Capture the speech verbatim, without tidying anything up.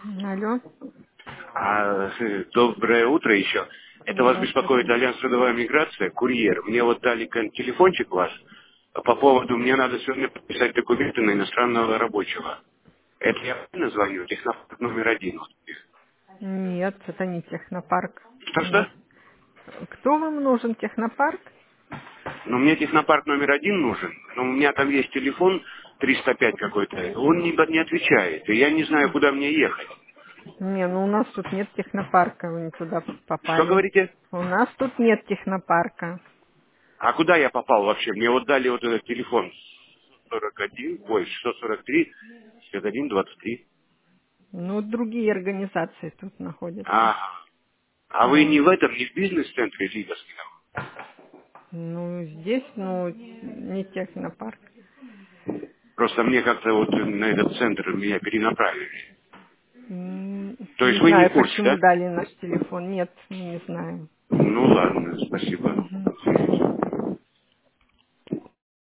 Алло. А, э, доброе утро еще. Это вас беспокоит Здравствуйте. Альянс Трудовая миграция, курьер. Мне вот дали кон- телефончик ваш по поводу, мне надо сегодня подписать документы на иностранного рабочего. Это я правильно звоню? Технопарк номер один. Нет, это не технопарк. У нас. Что-что? Кто вам нужен, технопарк? Ну, мне технопарк номер один нужен, но у меня там есть телефон триста пять какой-то, он не, не отвечает, и я не знаю, куда мне ехать. Не, ну у нас тут нет технопарка, вы не туда Что попали. говорите? У нас тут нет технопарка. А куда я попал вообще? Мне вот дали вот этот телефон сорок один, ой, сто сорок три, шестьдесят один, двадцать три. Ну, другие организации тут находятся. Ага. А вы Да. не в этом, не в бизнес-центре Лиговском? Ну, здесь, ну, не технопарк. Просто мне как-то вот на этот центр меня перенаправили. М, То Не есть вы не в знаю, курсе, почему да? дали наш телефон. Нет, мы не знаем. Ну ладно, спасибо. Мгм.